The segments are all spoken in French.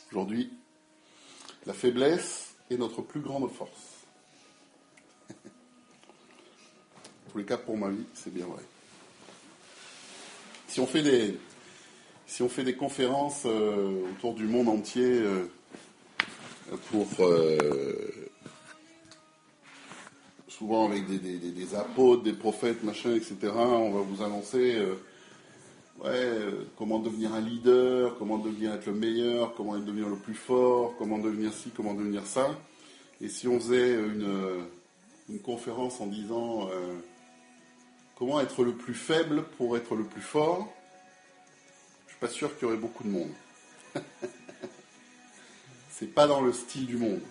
Aujourd'hui, la faiblesse est notre plus grande force. En tous les cas, pour ma vie, c'est bien vrai. Si on fait des conférences autour du monde entier pour souvent avec des apôtres, des prophètes, machin, etc., on va vous annoncer comment devenir un leader, comment devenir être le meilleur, comment devenir le plus fort, comment devenir ci, comment devenir ça. Et si on faisait une conférence en disant comment être le plus faible pour être le plus fort, je suis pas sûr qu'il y aurait beaucoup de monde. C'est pas dans le style du monde.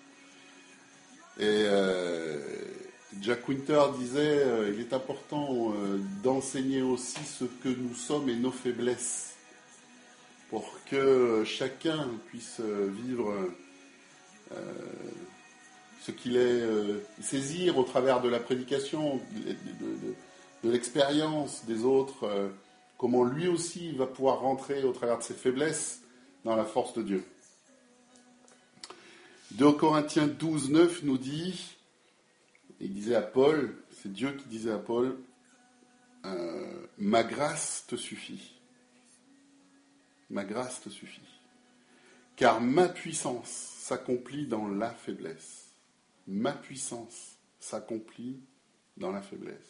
Et Jack Winter disait il est important d'enseigner aussi ce que nous sommes et nos faiblesses pour que chacun puisse vivre ce qu'il est, saisir au travers de la prédication, de l'expérience des autres, comment lui aussi va pouvoir rentrer au travers de ses faiblesses dans la force de Dieu. 2 Corinthiens 12, 9 nous dit, il disait à Paul, c'est Dieu qui disait à Paul, ma grâce te suffit. Ma grâce te suffit. Car ma puissance s'accomplit dans la faiblesse. Ma puissance s'accomplit dans la faiblesse.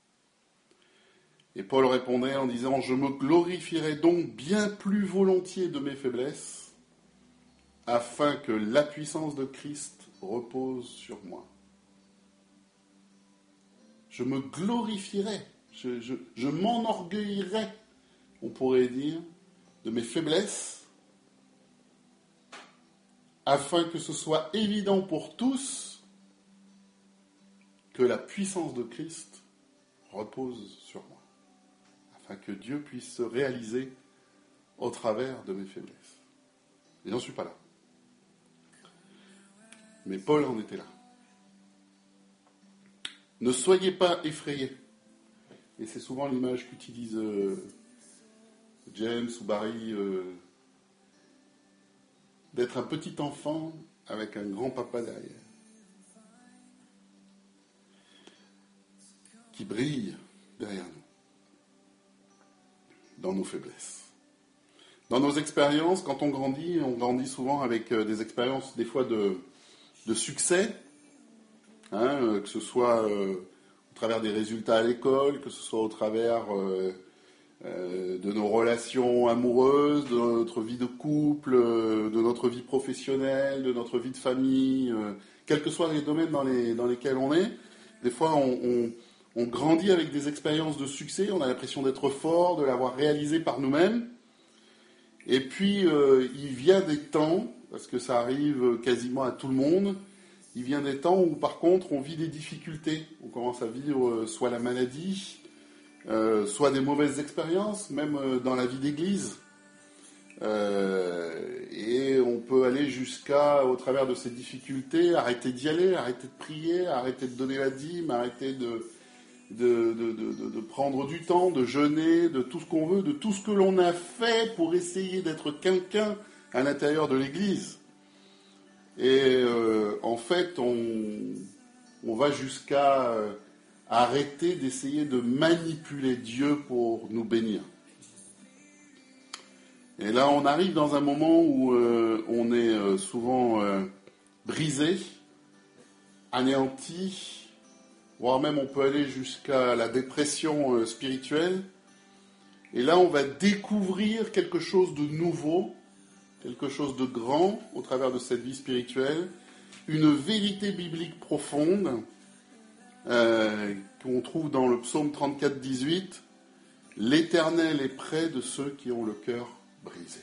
Et Paul répondait en disant, je me glorifierai donc bien plus volontiers de mes faiblesses, afin que la puissance de Christ repose sur moi. Je me glorifierai, je m'enorgueillirai, on pourrait dire, de mes faiblesses, afin que ce soit évident pour tous que la puissance de Christ repose sur moi, afin que Dieu puisse se réaliser au travers de mes faiblesses. Et j'en suis pas là. Mais Paul en était là. Ne soyez pas effrayés. Et c'est souvent l'image qu'utilise James ou Barry, d'être un petit enfant avec un grand papa derrière, qui brille derrière nous, dans nos faiblesses. Dans nos expériences, quand on grandit souvent avec des expériences des fois de succès, que ce soit au travers des résultats à l'école, que ce soit au travers de nos relations amoureuses, de notre vie de couple, de notre vie professionnelle, de notre vie de famille, quels que soient les domaines dans lesquels on est. Des fois, on grandit avec des expériences de succès, on a l'impression d'être fort, de l'avoir réalisé par nous-mêmes. Et puis, il vient des temps, parce que ça arrive quasiment à tout le monde, il vient des temps où, par contre, on vit des difficultés. On commence à vivre soit la maladie, soit des mauvaises expériences, même dans la vie d'église. Et on peut aller jusqu'à, au travers de ces difficultés, arrêter d'y aller, arrêter de prier, arrêter de donner la dîme, arrêter de prendre du temps, de jeûner, de tout ce qu'on veut, de tout ce que l'on a fait pour essayer d'être quelqu'un à l'intérieur de l'Église. Et en fait, on va jusqu'à arrêter d'essayer de manipuler Dieu pour nous bénir. Et là, on arrive dans un moment où on est souvent brisé, anéanti, voire même on peut aller jusqu'à la dépression spirituelle. Et là, on va découvrir quelque chose de nouveau, quelque chose de grand au travers de cette vie spirituelle, une vérité biblique profonde qu'on trouve dans le psaume 34, 18. L'Éternel est près de ceux qui ont le cœur brisé.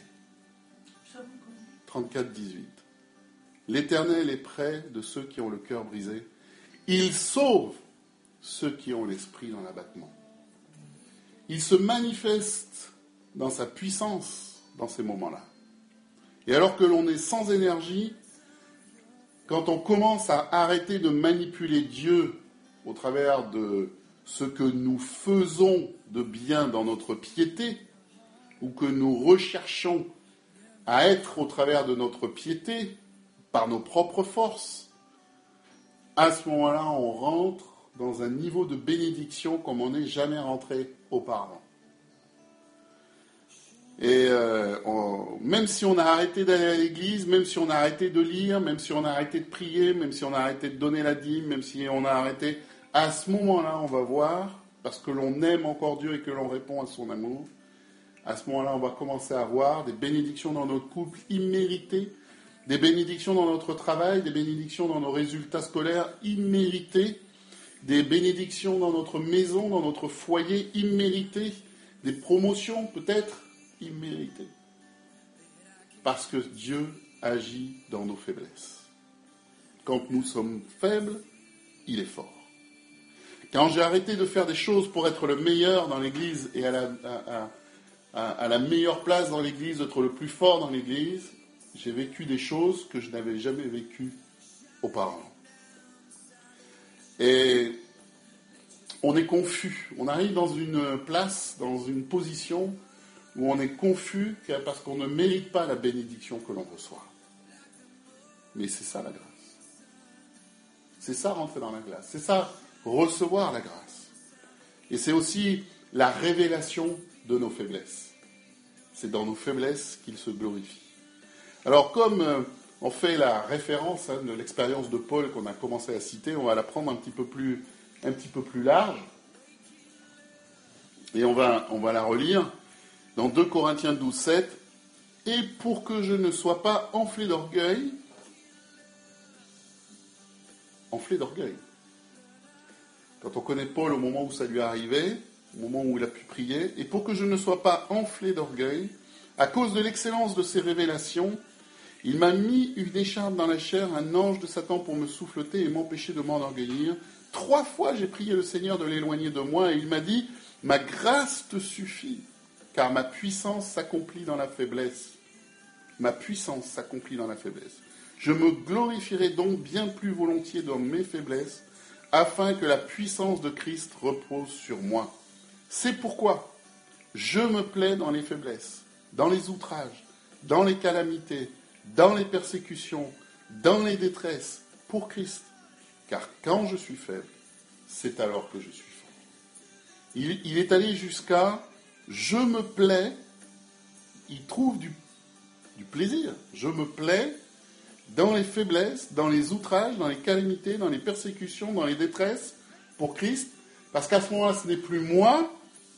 34, 18. L'Éternel est près de ceux qui ont le cœur brisé. Il sauve ceux qui ont l'esprit dans l'abattement. Il se manifeste dans sa puissance dans ces moments-là. Et alors que l'on est sans énergie, quand on commence à arrêter de manipuler Dieu au travers de ce que nous faisons de bien dans notre piété, ou que nous recherchons à être au travers de notre piété, par nos propres forces, à ce moment-là, on rentre dans un niveau de bénédiction comme on n'est jamais rentré auparavant. Et même si on a arrêté d'aller à l'église, même si on a arrêté de lire, même si on a arrêté de prier, même si on a arrêté de donner la dîme, même si on a arrêté, à ce moment-là, on va voir, parce que l'on aime encore Dieu et que l'on répond à son amour, à ce moment-là, on va commencer à voir des bénédictions dans notre couple imméritées, des bénédictions dans notre travail, des bénédictions dans nos résultats scolaires imméritées, des bénédictions dans notre maison, dans notre foyer imméritées, des promotions peut-être imméritées. Parce que Dieu agit dans nos faiblesses. Quand nous sommes faibles, il est fort. Quand j'ai arrêté de faire des choses pour être le meilleur dans l'Église et à la meilleure place dans l'Église, d'être le plus fort dans l'Église, j'ai vécu des choses que je n'avais jamais vécues auparavant. Et on est confus. On arrive dans une place, dans une position où on est confus parce qu'on ne mérite pas la bénédiction que l'on reçoit. Mais c'est ça la grâce. C'est ça rentrer dans la grâce. C'est ça recevoir la grâce. Et c'est aussi la révélation de nos faiblesses. C'est dans nos faiblesses qu'il se glorifie. Alors comme on fait la référence de l'expérience de Paul qu'on a commencé à citer, on va la prendre un petit peu plus large. Et on va la relire dans 2 Corinthiens 12, 7. Et pour que je ne sois pas enflé d'orgueil. Quand on connaît Paul au moment où ça lui est arrivé, au moment où il a pu prier, et pour que je ne sois pas enflé d'orgueil, à cause de l'excellence de ses révélations, il m'a mis une écharpe dans la chair, un ange de Satan pour me souffleter et m'empêcher de m'enorgueillir. 3 fois j'ai prié le Seigneur de l'éloigner de moi, et il m'a dit, ma grâce te suffit, car ma puissance s'accomplit dans la faiblesse. Ma puissance s'accomplit dans la faiblesse. Je me glorifierai donc bien plus volontiers dans mes faiblesses, afin que la puissance de Christ repose sur moi. C'est pourquoi je me plais dans les faiblesses, dans les outrages, dans les calamités, dans les persécutions, dans les détresses, pour Christ. Car quand je suis faible, c'est alors que je suis fort. Il est allé jusqu'à « je me plais », il trouve du plaisir. Je me plais dans les faiblesses, dans les outrages, dans les calamités, dans les persécutions, dans les détresses, pour Christ, parce qu'à ce moment-là, ce n'est plus moi,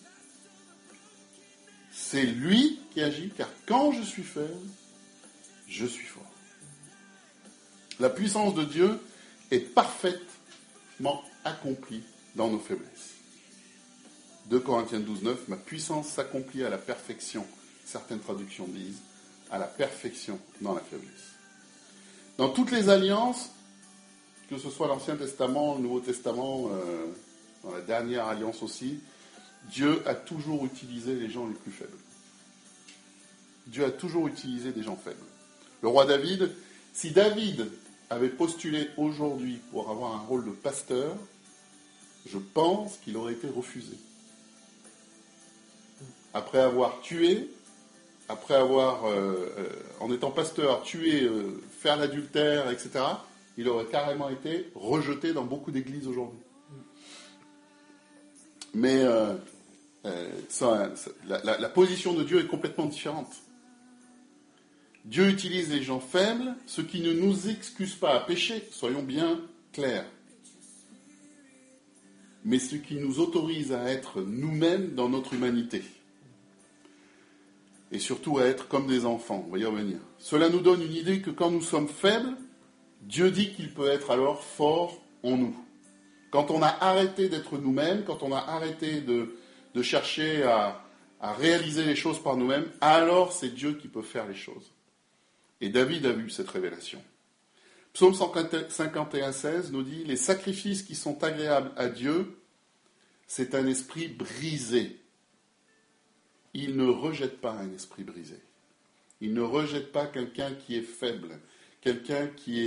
c'est lui qui agit, car quand je suis faible, je suis fort. La puissance de Dieu est parfaitement accomplie dans nos faiblesses. 2 Corinthiens 12, 9, ma puissance s'accomplit à la perfection. Certaines traductions disent à la perfection dans la faiblesse. Dans toutes les alliances, que ce soit l'Ancien Testament, le Nouveau Testament, dans la dernière alliance aussi, Dieu a toujours utilisé les gens les plus faibles. Dieu a toujours utilisé des gens faibles. Le roi David, si David avait postulé aujourd'hui pour avoir un rôle de pasteur, je pense qu'il aurait été refusé. Après avoir tué, après avoir, en étant pasteur, tué, faire l'adultère, etc., il aurait carrément été rejeté dans beaucoup d'églises aujourd'hui. Mais la position de Dieu est complètement différente. Dieu utilise les gens faibles, ce qui ne nous excuse pas à pécher, soyons bien clairs. Mais ce qui nous autorise à être nous-mêmes dans notre humanité. Et surtout à être comme des enfants, on va y revenir. Cela nous donne une idée que quand nous sommes faibles, Dieu dit qu'il peut être alors fort en nous. Quand on a arrêté d'être nous-mêmes, quand on a arrêté de chercher à réaliser les choses par nous-mêmes, alors c'est Dieu qui peut faire les choses. Et David a vu cette révélation. Psaume 51, 16 nous dit « Les sacrifices qui sont agréables à Dieu, c'est un esprit brisé. Il ne rejette pas un esprit brisé. Il ne rejette pas quelqu'un qui est faible, quelqu'un qui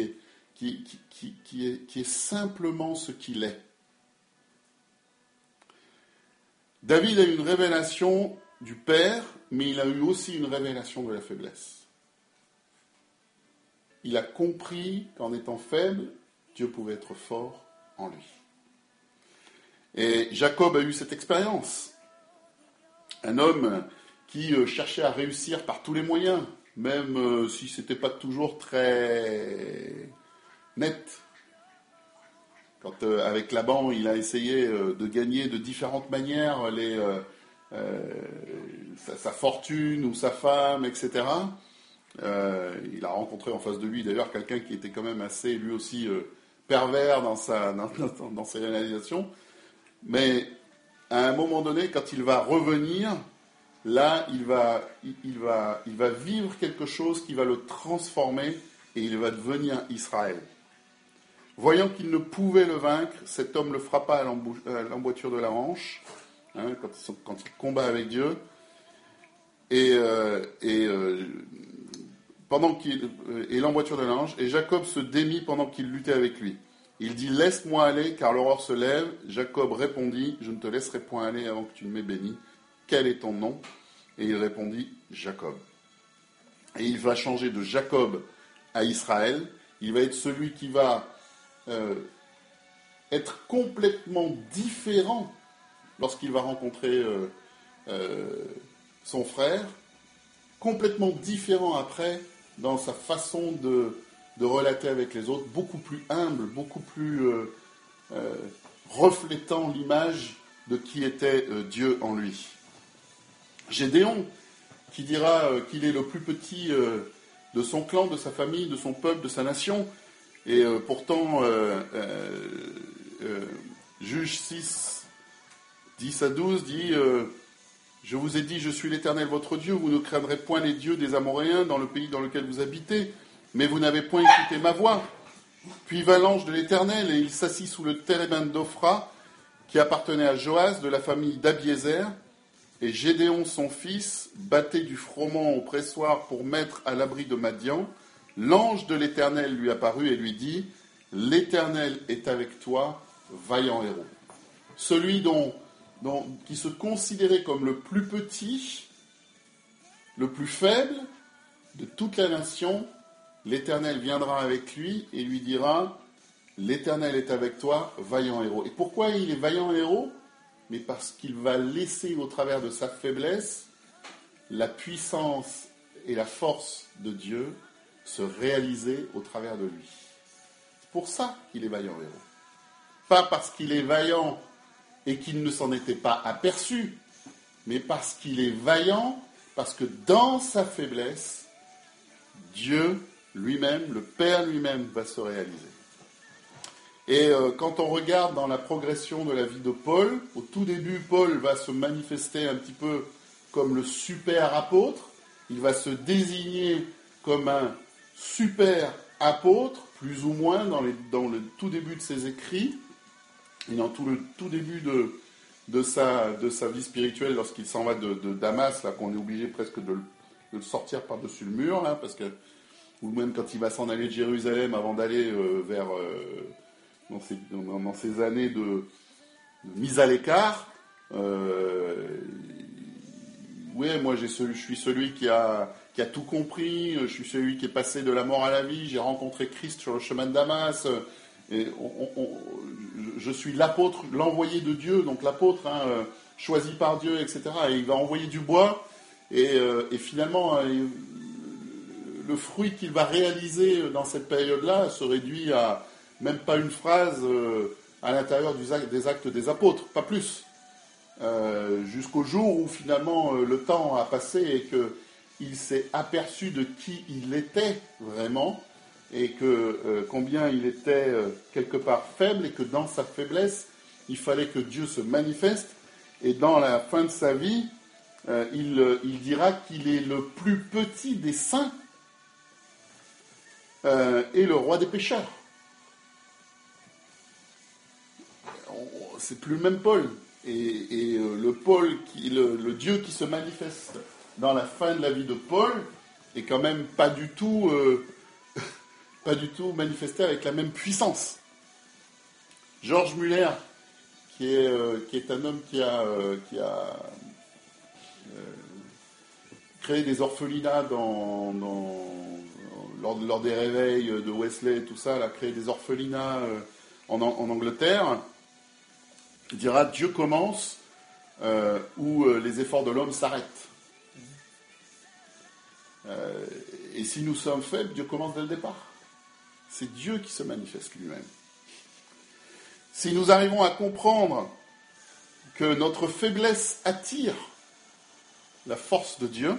est simplement ce qu'il est. » David a eu une révélation du Père, mais il a eu aussi une révélation de la faiblesse. il a compris qu'en étant faible, Dieu pouvait être fort en lui. Et Jacob a eu cette expérience. Un homme qui cherchait à réussir par tous les moyens, même si ce n'était pas toujours très net. Quand avec Laban, il a essayé de gagner de différentes manières sa fortune ou sa femme, etc. Il a rencontré en face de lui d'ailleurs quelqu'un qui était quand même assez lui aussi pervers dans ses réalisations. Mais à un moment donné, quand il va revenir, là, il va vivre quelque chose qui va le transformer et il va devenir Israël. Voyant qu'il ne pouvait le vaincre, cet homme le frappa à l'emboîture de la hanche, hein, quand il combat avec Dieu, et l'emboîture de la hanche, et Jacob se démit pendant qu'il luttait avec lui. Il dit « Laisse-moi aller, car l'aurore se lève. » Jacob répondit « Je ne te laisserai point aller avant que tu ne m'aies béni. Quel est ton nom ?» Et il répondit « Jacob. » Et il va changer de Jacob à Israël. Il va être celui qui va être complètement différent lorsqu'il va rencontrer son frère, complètement différent après dans sa façon de relater avec les autres, beaucoup plus humble, beaucoup plus reflétant l'image de qui était Dieu en lui. Gédéon, qui dira qu'il est le plus petit de son clan, de sa famille, de son peuple, de sa nation, et pourtant, Juge 6, 10 à 12 dit « Je vous ai dit, je suis l'Éternel votre Dieu, vous ne craindrez point les dieux des Amoréens dans le pays dans lequel vous habitez, mais vous n'avez point écouté ma voix. » Puis vint l'ange de l'Éternel, et il s'assit sous le térébinthe d'Ophra, qui appartenait à Joas, de la famille d'Abiézer, et Gédéon, son fils, battait du froment au pressoir pour mettre à l'abri de Madian. L'ange de l'Éternel lui apparut et lui dit « L'Éternel est avec toi, vaillant héros. » Celui qui se considérait comme le plus petit, le plus faible de toute la nation, l'Éternel viendra avec lui et lui dira « L'Éternel est avec toi, vaillant héros. » Et pourquoi il est vaillant héros ? Mais parce qu'il va laisser au travers de sa faiblesse la puissance et la force de Dieu se réaliser au travers de lui. C'est pour ça qu'il est vaillant héros. Pas parce qu'il est vaillant et qu'il ne s'en était pas aperçu, mais parce qu'il est vaillant, parce que dans sa faiblesse, Dieu lui-même, le Père lui-même, va se réaliser. Et quand on regarde dans la progression de la vie de Paul, au tout début, Paul va se manifester un petit peu comme le super apôtre, il va se désigner comme un super apôtre, plus ou moins dans le tout début de ses écrits, et dans tout le tout début de sa vie spirituelle, lorsqu'il s'en va de Damas, là qu'on est obligé presque de le sortir par-dessus le mur, là, parce que, ou même quand il va s'en aller de Jérusalem avant d'aller dans ces années de mise à l'écart, moi je suis celui qui a tout compris, je suis celui qui est passé de la mort à la vie, j'ai rencontré Christ sur le chemin de Damas, et je suis l'apôtre, l'envoyé de Dieu, donc l'apôtre, choisi par Dieu, etc. Et il va envoyer du bois, et finalement, le fruit qu'il va réaliser dans cette période-là se réduit à même pas une phrase à l'intérieur des actes des apôtres, pas plus. Jusqu'au jour où finalement le temps a passé et qu'il s'est aperçu de qui il était vraiment, et que combien il était quelque part faible, et que dans sa faiblesse, il fallait que Dieu se manifeste. Et dans la fin de sa vie, il dira qu'il est le plus petit des saints et le roi des pécheurs. C'est plus le même Paul. Et le Paul, le Dieu qui se manifeste dans la fin de la vie de Paul est quand même pas du tout manifesté avec la même puissance. George Muller, qui est un homme qui a créé des orphelinats lors lors des réveils de Wesley et tout ça, elle a créé des orphelinats en Angleterre. Il dira Dieu commence où les efforts de l'homme s'arrêtent. Et si nous sommes faibles, Dieu commence dès le départ. C'est Dieu qui se manifeste lui-même. Si nous arrivons à comprendre que notre faiblesse attire la force de Dieu,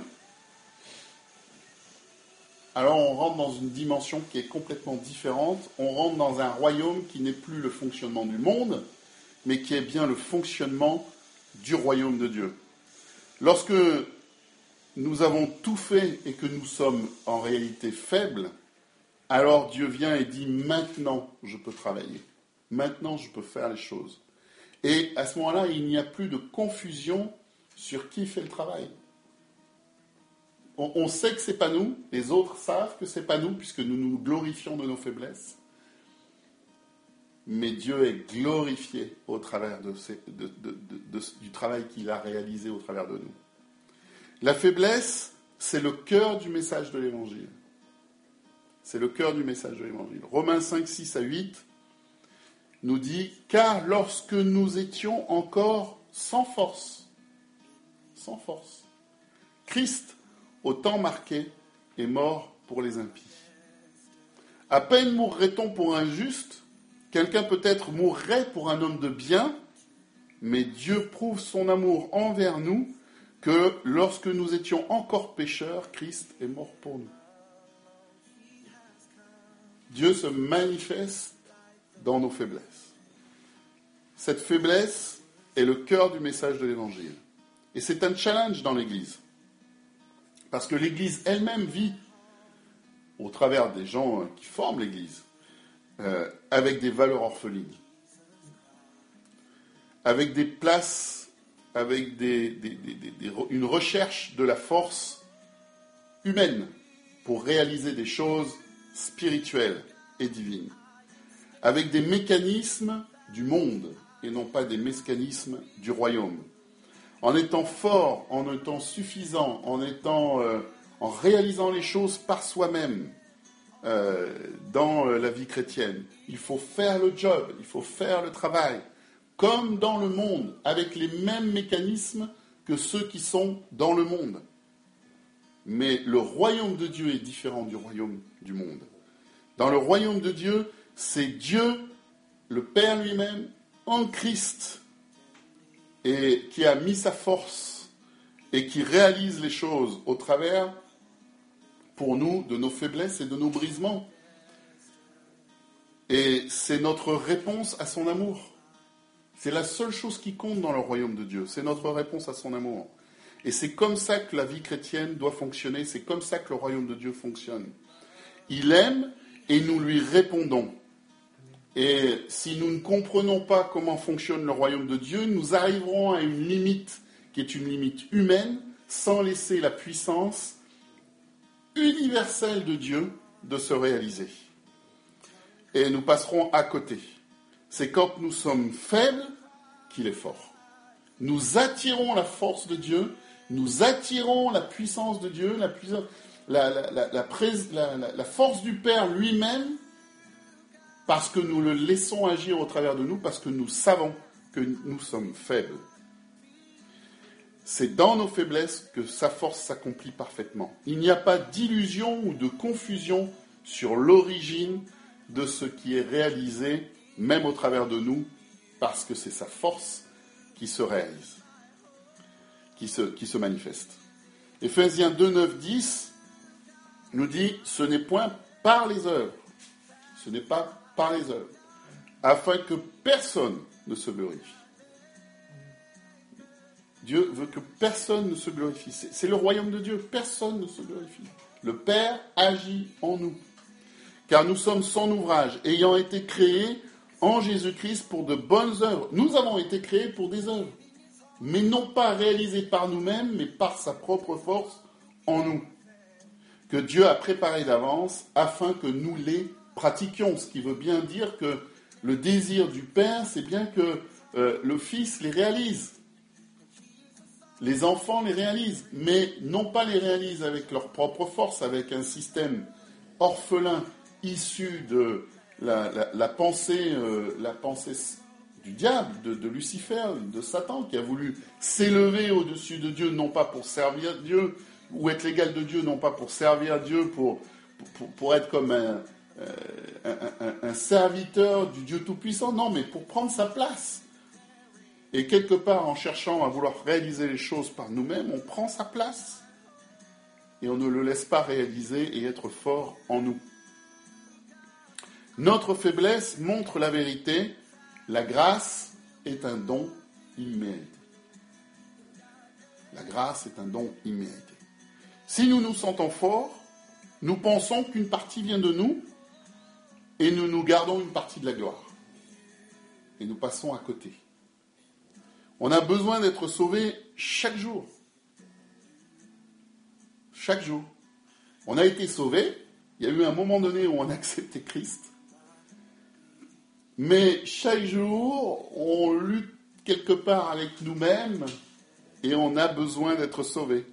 alors on rentre dans une dimension qui est complètement différente. On rentre dans un royaume qui n'est plus le fonctionnement du monde, mais qui est bien le fonctionnement du royaume de Dieu. Lorsque nous avons tout fait et que nous sommes en réalité faibles, alors Dieu vient et dit « Maintenant, je peux travailler. Maintenant, je peux faire les choses. » Et à ce moment-là, il n'y a plus de confusion sur qui fait le travail. On sait que ce n'est pas nous, les autres savent que ce n'est pas nous, puisque nous nous glorifions de nos faiblesses. Mais Dieu est glorifié au travers du travail qu'il a réalisé au travers de nous. La faiblesse, c'est le cœur du message de l'Évangile. C'est le cœur du message de l'Évangile. Romains 5, 6 à 8 nous dit « Car lorsque nous étions encore sans force, Christ, au temps marqué, est mort pour les impies. À peine mourrait-on pour un juste, quelqu'un peut-être mourrait pour un homme de bien, mais Dieu prouve son amour envers nous, que lorsque nous étions encore pécheurs, Christ est mort pour nous. » Dieu se manifeste dans nos faiblesses. Cette faiblesse est le cœur du message de l'Évangile. Et c'est un challenge dans l'Église. Parce que l'Église elle-même vit, au travers des gens qui forment l'Église, avec des valeurs orphelines, avec des places, avec une recherche de la force humaine pour réaliser des choses spirituelles et divines, avec des mécanismes du monde et non pas des mécanismes du royaume. En étant fort, en étant suffisant, en réalisant les choses par soi-même dans la vie chrétienne. Il faut faire le job, il faut faire le travail, comme dans le monde, avec les mêmes mécanismes que ceux qui sont dans le monde. Mais le royaume de Dieu est différent du royaume du monde. Dans le royaume de Dieu, c'est Dieu, le Père lui-même, en Christ, et qui a mis sa force et qui réalise les choses au travers, pour nous, de nos faiblesses et de nos brisements. Et c'est notre réponse à son amour. C'est la seule chose qui compte dans le royaume de Dieu, c'est notre réponse à son amour. Et c'est comme ça que la vie chrétienne doit fonctionner, c'est comme ça que le royaume de Dieu fonctionne. Il aime et nous lui répondons. Et si nous ne comprenons pas comment fonctionne le royaume de Dieu, nous arriverons à une limite qui est une limite humaine, sans laisser la puissance universelle de Dieu de se réaliser. Et nous passerons à côté. C'est quand nous sommes faibles qu'il est fort. Nous attirons la force de Dieu, nous attirons la puissance de Dieu, la force du Père lui-même, parce que nous le laissons agir au travers de nous, parce que nous savons que nous sommes faibles. C'est dans nos faiblesses que sa force s'accomplit parfaitement. Il n'y a pas d'illusion ou de confusion sur l'origine de ce qui est réalisé, même au travers de nous, parce que c'est sa force qui se réalise, qui se manifeste. Éphésiens 2, 9, 10 nous dit « Ce n'est point par les œuvres, ce n'est pas par les œuvres, afin que personne ne se glorifie. » Dieu veut que personne ne se glorifie. C'est le royaume de Dieu, personne ne se glorifie. Le Père agit en nous. Car nous sommes son ouvrage, ayant été créés en Jésus-Christ pour de bonnes œuvres. Nous avons été créés pour des œuvres, mais non pas réalisées par nous-mêmes, mais par sa propre force en nous, que Dieu a préparées d'avance afin que nous les pratiquions. Ce qui veut bien dire que le désir du Père, c'est bien que le Fils les réalise. Les enfants les réalisent, mais non pas les réalisent avec leur propre force, avec un système orphelin issu de la pensée du diable, de Lucifer, de Satan, qui a voulu s'élever au-dessus de Dieu, non pas pour servir Dieu, ou être l'égal de Dieu, non pas pour servir Dieu, pour être comme un serviteur du Dieu Tout-Puissant, non, mais pour prendre sa place. Et quelque part, en cherchant à vouloir réaliser les choses par nous-mêmes, on prend sa place. Et on ne le laisse pas réaliser et être fort en nous. Notre faiblesse montre la vérité. La grâce est un don immérité. La grâce est un don immérité. Si nous nous sentons forts, nous pensons qu'une partie vient de nous et nous gardons une partie de la gloire. Et nous passons à côté. On a besoin d'être sauvés chaque jour. Chaque jour. On a été sauvés. Il y a eu un moment donné où on a accepté Christ. Mais chaque jour, on lutte quelque part avec nous-mêmes et on a besoin d'être sauvés.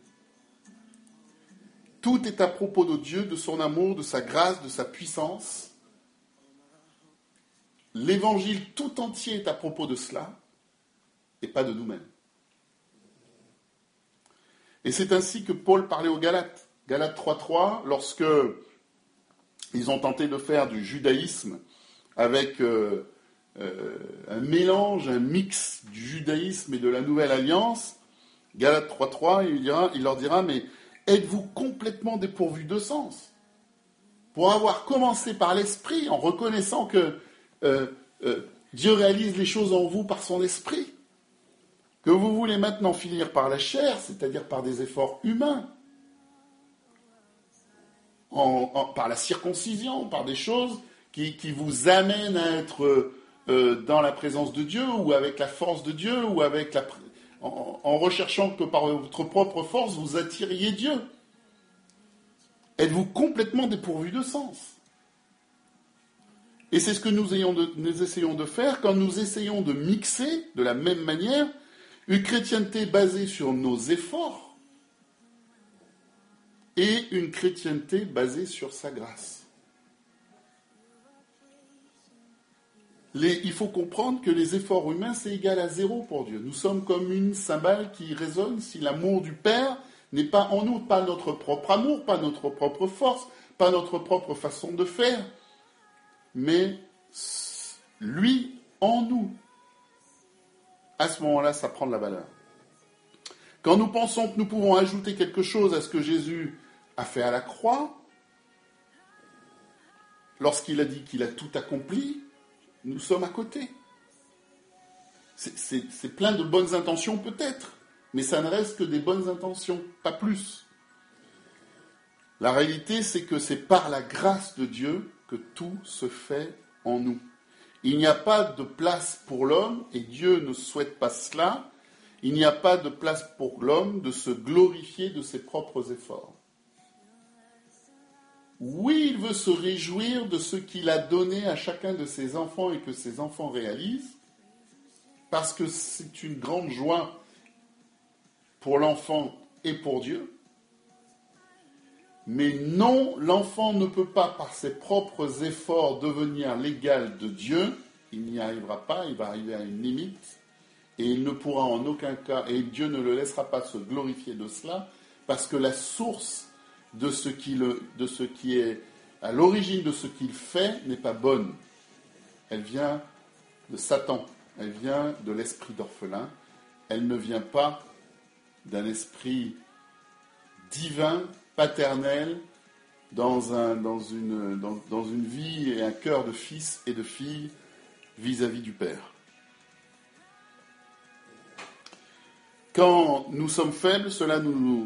Tout est à propos de Dieu, de son amour, de sa grâce, de sa puissance. L'évangile tout entier est à propos de cela et pas de nous-mêmes. Et c'est ainsi que Paul parlait aux Galates. Galates 3.3, lorsque ils ont tenté de faire du judaïsme avec un mélange, un mix du judaïsme et de la Nouvelle Alliance, Galates 3.3, il leur dira, mais êtes-vous complètement dépourvus de sens? Pour avoir commencé par l'esprit, en reconnaissant que Dieu réalise les choses en vous par son esprit, que vous voulez maintenant finir par la chair, c'est-à-dire par des efforts humains, par la circoncision, par des choses qui vous amènent à être dans la présence de Dieu, ou avec la force de Dieu, ou avec en recherchant que par votre propre force, vous attiriez Dieu. Êtes-vous complètement dépourvu de sens? Et c'est ce que nous essayons de faire quand nous essayons de mixer, de la même manière, une chrétienté basée sur nos efforts et une chrétienté basée sur sa grâce. Il faut comprendre que les efforts humains, c'est égal à zéro pour Dieu. Nous sommes comme une cymbale qui résonne si l'amour du Père n'est pas en nous, pas notre propre amour, pas notre propre force, pas notre propre façon de faire, mais lui en nous. À ce moment-là, ça prend de la valeur. Quand nous pensons que nous pouvons ajouter quelque chose à ce que Jésus a fait à la croix, lorsqu'il a dit qu'il a tout accompli, nous sommes à côté. C'est plein de bonnes intentions peut-être, mais ça ne reste que des bonnes intentions, pas plus. La réalité, c'est que c'est par la grâce de Dieu que tout se fait en nous. Il n'y a pas de place pour l'homme, et Dieu ne souhaite pas cela, il n'y a pas de place pour l'homme de se glorifier de ses propres efforts. Oui, il veut se réjouir de ce qu'il a donné à chacun de ses enfants et que ses enfants réalisent, parce que c'est une grande joie pour l'enfant et pour Dieu. Mais non, l'enfant ne peut pas, par ses propres efforts, devenir l'égal de Dieu. Il n'y arrivera pas, il va arriver à une limite. Et il ne pourra en aucun cas, et Dieu ne le laissera pas se glorifier de cela, parce que la source de ce qui est à l'origine de ce qu'il fait n'est pas bonne. Elle vient de Satan, elle vient de l'esprit d'orphelin, elle ne vient pas d'un esprit divin, paternel, dans une vie et un cœur de fils et de filles vis-à-vis du Père. Quand nous sommes faibles, cela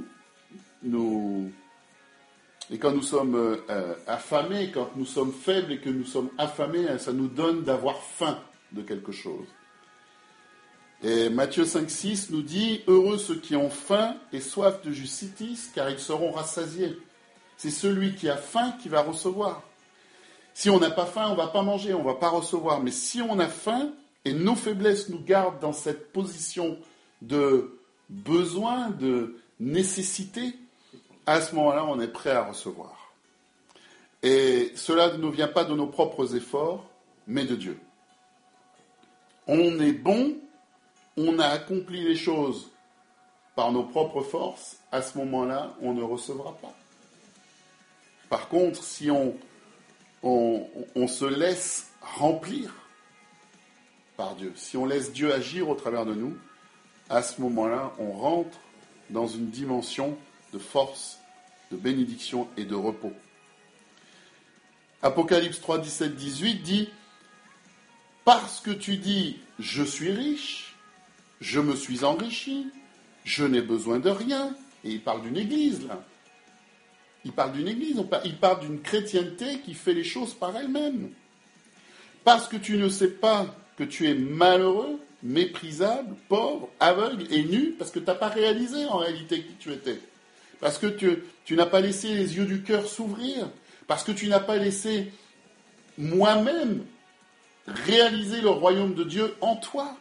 et quand nous sommes affamés, quand nous sommes faibles et que nous sommes affamés, ça nous donne d'avoir faim de quelque chose. Et Matthieu 5,6 nous dit « Heureux ceux qui ont faim et soif de justice, car ils seront rassasiés. » C'est celui qui a faim qui va recevoir. Si on n'a pas faim, on ne va pas manger, on ne va pas recevoir. Mais si on a faim, et nos faiblesses nous gardent dans cette position de besoin, de nécessité, à ce moment-là, on est prêt à recevoir. Et cela ne vient pas de nos propres efforts, mais de Dieu. On est bon, on a accompli les choses par nos propres forces, à ce moment-là, on ne recevra pas. Par contre, si on se laisse remplir par Dieu, si on laisse Dieu agir au travers de nous, à ce moment-là, on rentre dans une dimension de force, de bénédiction et de repos. Apocalypse 3, 17, 18 dit « Parce que tu dis « Je suis riche, je me suis enrichi, je n'ai besoin de rien », et il parle d'une église, là. Il parle d'une église, il parle d'une chrétienté qui fait les choses par elle-même. Parce que tu ne sais pas que tu es malheureux, méprisable, pauvre, aveugle et nu, parce que tu n'as pas réalisé en réalité qui tu étais. Parce que tu n'as pas laissé les yeux du cœur s'ouvrir. Parce que tu n'as pas laissé moi-même réaliser le royaume de Dieu en toi.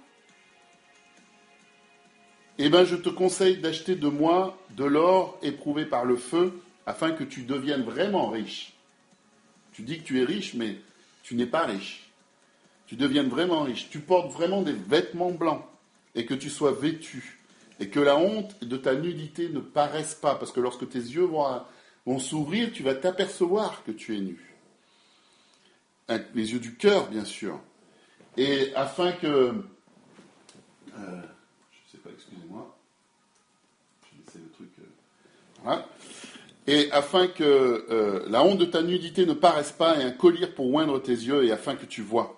Eh bien, je te conseille d'acheter de moi de l'or éprouvé par le feu, afin que tu deviennes vraiment riche. Tu dis que tu es riche, mais tu n'es pas riche. Tu deviennes vraiment riche. Tu portes vraiment des vêtements blancs, et que tu sois vêtu, et que la honte de ta nudité ne paraisse pas, parce que lorsque tes yeux vont s'ouvrir, tu vas t'apercevoir que tu es nu. Avec les yeux du cœur, bien sûr. Et afin que... je ne sais pas, excusez-moi. J'ai laissé le truc... voilà. Et afin que la honte de ta nudité ne paraisse pas, et un collier pour oindre tes yeux, et afin que tu vois.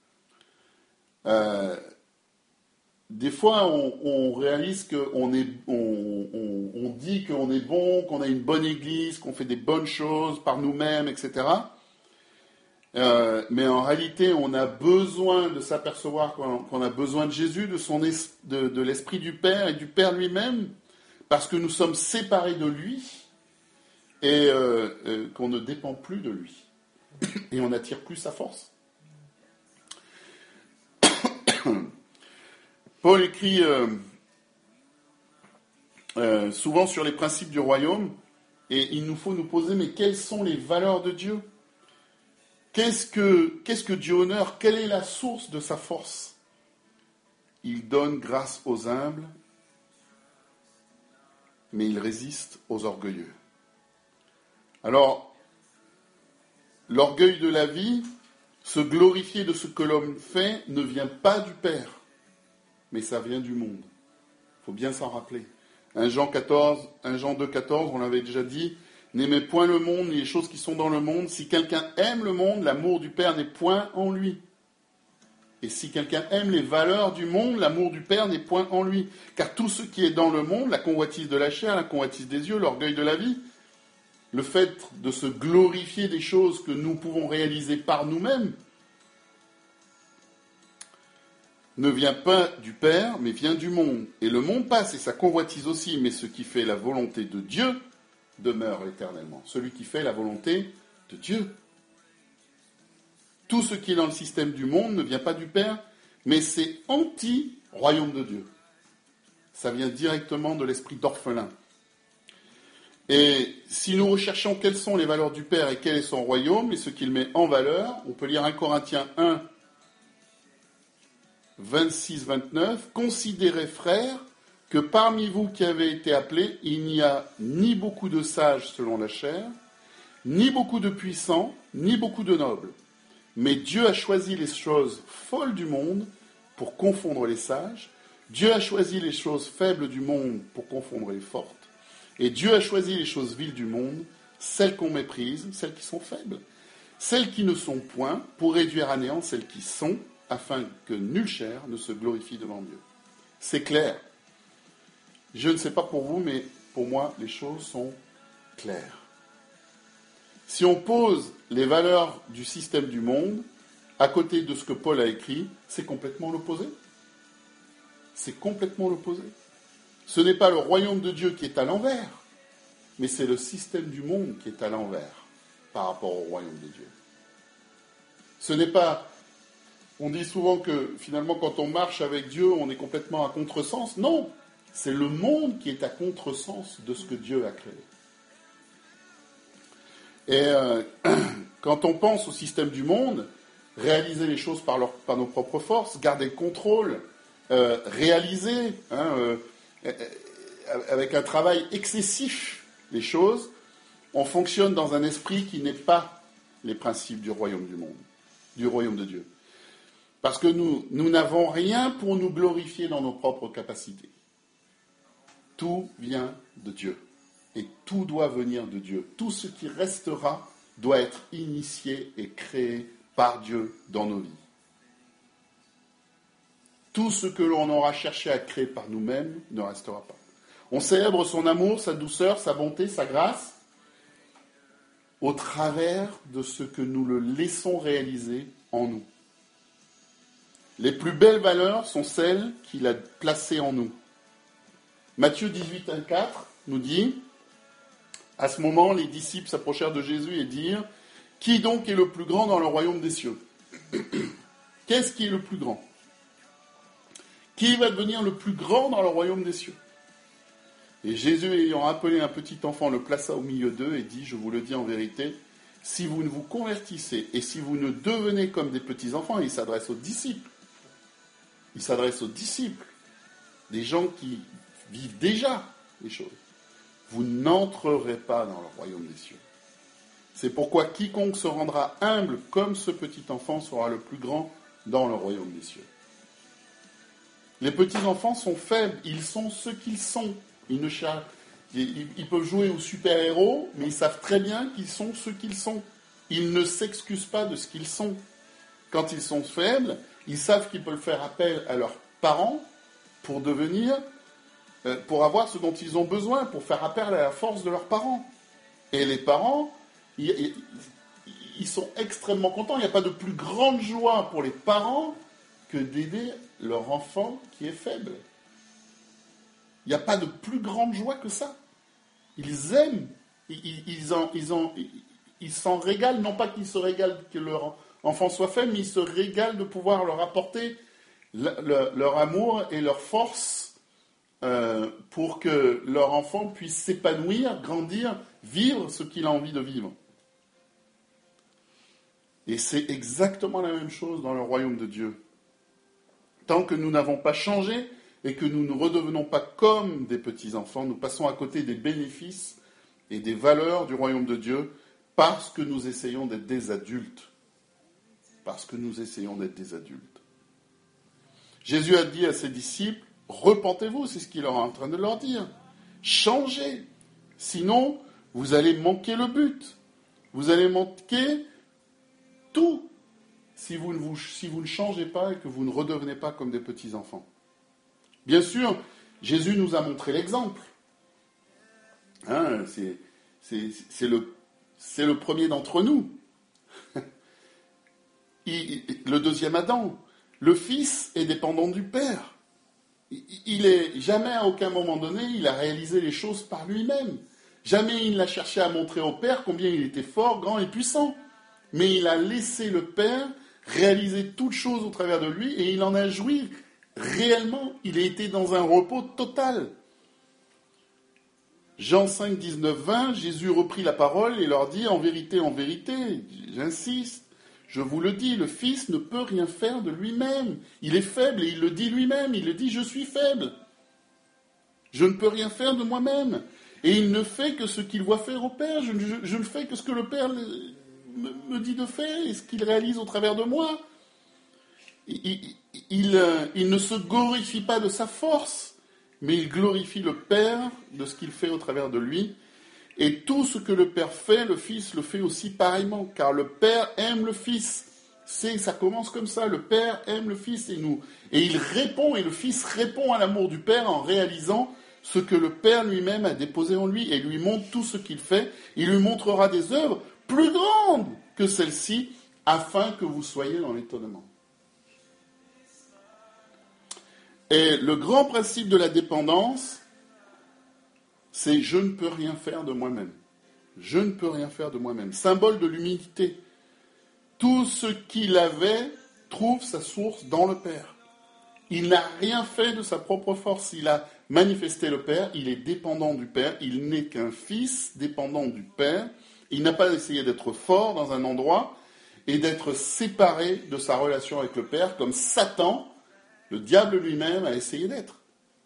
Des fois, on réalise qu'on on dit qu'on est bon, qu'on a une bonne église, qu'on fait des bonnes choses par nous-mêmes, etc. Mais en réalité, on a besoin de s'apercevoir qu'on a besoin de Jésus, de l'Esprit du Père et du Père lui-même, parce que nous sommes séparés de lui et qu'on ne dépend plus de lui. Et on n'attire plus sa force. Paul écrit souvent sur les principes du royaume, et il nous faut nous poser, mais quelles sont les valeurs de Dieu ? Qu'est-ce que Dieu honore ? Quelle est la source de sa force ? Il donne grâce aux humbles, mais il résiste aux orgueilleux. Alors, l'orgueil de la vie, se glorifier de ce que l'homme fait, ne vient pas du Père, mais ça vient du monde. Il faut bien s'en rappeler. 1 Jean 2, 14, on l'avait déjà dit, n'aimez point le monde, ni les choses qui sont dans le monde. Si quelqu'un aime le monde, l'amour du Père n'est point en lui. Et si quelqu'un aime les valeurs du monde, l'amour du Père n'est point en lui. Car tout ce qui est dans le monde, la convoitise de la chair, la convoitise des yeux, l'orgueil de la vie, le fait de se glorifier des choses que nous pouvons réaliser par nous-mêmes, ne vient pas du Père, mais vient du monde. Et le monde passe, et sa convoitise aussi, mais ce qui fait la volonté de Dieu demeure éternellement. Celui qui fait la volonté de Dieu. Tout ce qui est dans le système du monde ne vient pas du Père, mais c'est anti-royaume de Dieu. Ça vient directement de l'esprit d'orphelin. Et si nous recherchons quelles sont les valeurs du Père et quel est son royaume, et ce qu'il met en valeur, on peut lire 1 Corinthiens 1, 26-29, « Considérez, frères, que parmi vous qui avez été appelés, il n'y a ni beaucoup de sages selon la chair, ni beaucoup de puissants, ni beaucoup de nobles. Mais Dieu a choisi les choses folles du monde pour confondre les sages. Dieu a choisi les choses faibles du monde pour confondre les fortes. Et Dieu a choisi les choses viles du monde, celles qu'on méprise, celles qui sont faibles, celles qui ne sont point, pour réduire à néant celles qui sont, afin que nulle chair ne se glorifie devant Dieu. » C'est clair. Je ne sais pas pour vous, mais pour moi, les choses sont claires. Si on pose les valeurs du système du monde à côté de ce que Paul a écrit, c'est complètement l'opposé. C'est complètement l'opposé. Ce n'est pas le royaume de Dieu qui est à l'envers, mais c'est le système du monde qui est à l'envers par rapport au royaume de Dieu. Ce n'est pas... On dit souvent que finalement quand on marche avec Dieu, on est complètement à contresens. Non, c'est le monde qui est à contresens de ce que Dieu a créé. Et Quand on pense au système du monde, réaliser les choses par nos propres forces, garder le contrôle, réaliser avec un travail excessif les choses, on fonctionne dans un esprit qui n'est pas les principes du royaume du monde, du royaume de Dieu. Parce que nous n'avons rien pour nous glorifier dans nos propres capacités. Tout vient de Dieu. Et tout doit venir de Dieu. Tout ce qui restera doit être initié et créé par Dieu dans nos vies. Tout ce que l'on aura cherché à créer par nous-mêmes ne restera pas. On célèbre son amour, sa douceur, sa bonté, sa grâce, au travers de ce que nous le laissons réaliser en nous. Les plus belles valeurs sont celles qu'il a placées en nous. Matthieu 18, 1, 4 nous dit, à ce moment, les disciples s'approchèrent de Jésus et dirent, « Qui donc est le plus grand dans le royaume des cieux ?» Qu'est-ce qui est le plus grand ? Qui va devenir le plus grand dans le royaume des cieux ? Et Jésus, ayant appelé un petit enfant, le plaça au milieu d'eux et dit, « Je vous le dis en vérité, si vous ne vous convertissez et si vous ne devenez comme des petits-enfants, » il s'adresse aux disciples, des gens qui vivent déjà les choses, vous n'entrerez pas dans le royaume des cieux. C'est pourquoi quiconque se rendra humble comme ce petit enfant sera le plus grand dans le royaume des cieux. Les petits-enfants sont faibles, ils sont ce qu'ils sont. Ils peuvent jouer aux super-héros, mais ils savent très bien qu'ils sont ce qu'ils sont. Ils ne s'excusent pas de ce qu'ils sont. Quand ils sont faibles, ils savent qu'ils peuvent faire appel à leurs parents pour avoir ce dont ils ont besoin, pour faire appel à la force de leurs parents. Et les parents, ils sont extrêmement contents. Il n'y a pas de plus grande joie pour les parents que d'aider leur enfant qui est faible. Il n'y a pas de plus grande joie que ça. Ils aiment, ils s'en régalent, non pas qu'ils se régalent que leur enfant soit faible, mais ils se régalent de pouvoir leur apporter leur amour et leur force pour que leur enfant puisse s'épanouir, grandir, vivre ce qu'il a envie de vivre. Et c'est exactement la même chose dans le royaume de Dieu. Tant que nous n'avons pas changé et que nous ne redevenons pas comme des petits-enfants, nous passons à côté des bénéfices et des valeurs du royaume de Dieu parce que nous essayons d'être des adultes. Jésus a dit à ses disciples, « Repentez-vous », c'est ce qu'il est en train de leur dire. « Changez, sinon vous allez manquer le but. Vous allez manquer tout si vous ne changez pas et que vous ne redevenez pas comme des petits-enfants. » Bien sûr, Jésus nous a montré l'exemple. C'est le premier d'entre nous. Le deuxième Adam. Le Fils est dépendant du Père. Jamais à aucun moment donné, il a réalisé les choses par lui-même. Jamais il n'a cherché à montrer au Père combien il était fort, grand et puissant. Mais il a laissé le Père réaliser toutes choses au travers de lui et il en a joui réellement. Il a été dans un repos total. Jean 5, 19, 20, Jésus reprit la parole et leur dit, en vérité, j'insiste, je vous le dis, le Fils ne peut rien faire de lui-même. Il est faible et il le dit lui-même, il le dit, je suis faible. Je ne peux rien faire de moi-même. Et il ne fait que ce qu'il voit faire au Père. Je ne fais que ce que le Père me dit de faire et ce qu'il réalise au travers de moi. Il ne se glorifie pas de sa force, mais il glorifie le Père de ce qu'il fait au travers de lui. Et tout ce que le Père fait, le Fils le fait aussi pareillement, car le Père aime le Fils. Ça commence comme ça, le Père aime le Fils et nous. Et il répond, et le Fils répond à l'amour du Père en réalisant ce que le Père lui-même a déposé en lui et lui montre tout ce qu'il fait. Il lui montrera des œuvres plus grandes que celles-ci, afin que vous soyez dans l'étonnement. Et le grand principe de la dépendance, c'est « je ne peux rien faire de moi-même ». Je ne peux rien faire de moi-même. Symbole de l'humilité. Tout ce qu'il avait trouve sa source dans le Père. Il n'a rien fait de sa propre force. Il a manifesté le Père. Il est dépendant du Père. Il n'est qu'un fils dépendant du Père. Il n'a pas essayé d'être fort dans un endroit et d'être séparé de sa relation avec le Père, comme Satan, le diable lui-même, a essayé d'être.